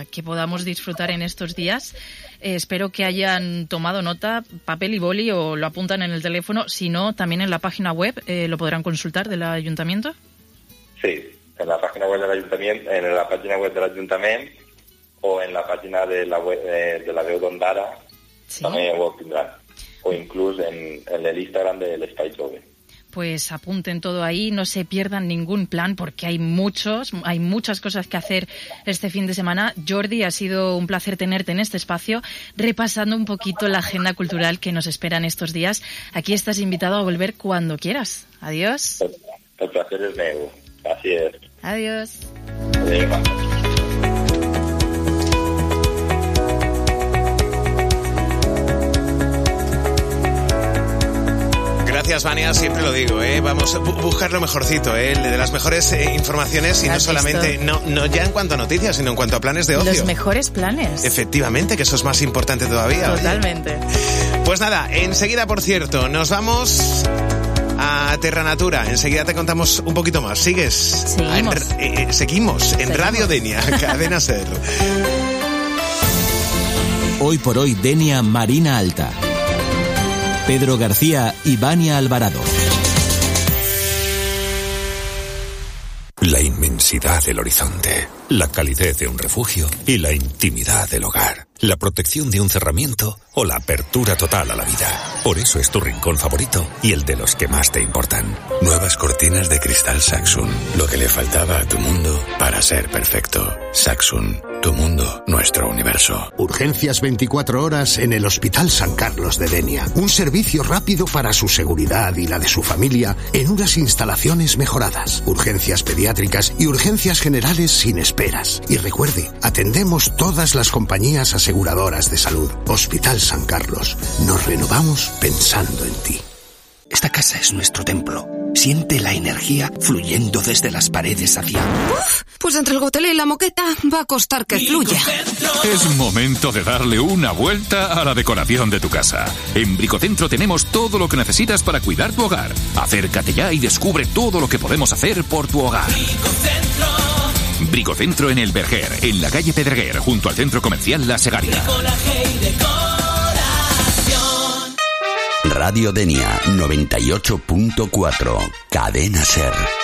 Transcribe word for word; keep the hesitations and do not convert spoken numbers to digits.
para que podamos disfrutar en estos días. Eh, espero que hayan tomado nota, papel y boli, o lo apuntan en el teléfono. Si no, también en la página web eh, lo podrán consultar del Ayuntamiento. Sí, en la página web del Ayuntamiento, en la página web del Ayuntamiento o en la página de la web eh, de la Veu d'Ondara, sí. También ho tindran. O incluso en, en el Instagram del Espai Jove. Pues apunten todo ahí, no se pierdan ningún plan porque hay muchos, hay muchas cosas que hacer este fin de semana. Jordi, ha sido un placer tenerte en este espacio, repasando un poquito la agenda cultural que nos espera en estos días. Aquí estás invitado a volver cuando quieras. Adiós. El, el placer es meu. Así es. Adiós. Adiós. Gracias, Vania, siempre lo digo, ¿eh? Vamos a bu- buscar lo mejorcito, ¿eh? De las mejores eh, informaciones y no solamente, no, no ya en cuanto a noticias, sino en cuanto a planes de ocio. Los mejores planes. Efectivamente, que eso es más importante todavía. Totalmente. Oye. Pues nada, enseguida, por cierto, nos vamos a Terra Natura. Enseguida te contamos un poquito más. ¿Sigues? Seguimos. En, eh, seguimos en seguimos. Radio Denia, Cadena Ser. Hoy por hoy, Denia Marina Alta. Pedro García y Vania Alvarado. La inmensidad del horizonte, la calidez de un refugio y la intimidad del hogar, la protección de un cerramiento o la apertura total a la vida. Por eso es tu rincón favorito y el de los que más te importan. Nuevas cortinas de cristal Saxum, lo que le faltaba a tu mundo para ser perfecto. Saxum, tu mundo, nuestro universo. Urgencias veinticuatro horas en el Hospital San Carlos de Denia. Un servicio rápido para su seguridad y la de su familia en unas instalaciones mejoradas. Urgencias pediátricas y urgencias generales sin esperas. Y recuerde, atendemos todas las compañías aseguradoras de salud. Hospital San Carlos. Nos renovamos pensando en ti. Esta casa es nuestro templo. Siente la energía fluyendo desde las paredes hacia... Uf, pues entre el gotelé y la moqueta va a costar que fluya. Es momento de darle una vuelta a la decoración de tu casa. En Bricocentro tenemos todo lo que necesitas para cuidar tu hogar. Acércate ya y descubre todo lo que podemos hacer por tu hogar. Bricocentro. Bricocentro en el Berguer, en la calle Pedreguer, junto al centro comercial La Segaria. Radio Denia noventa y ocho punto cuatro, Cadena Ser.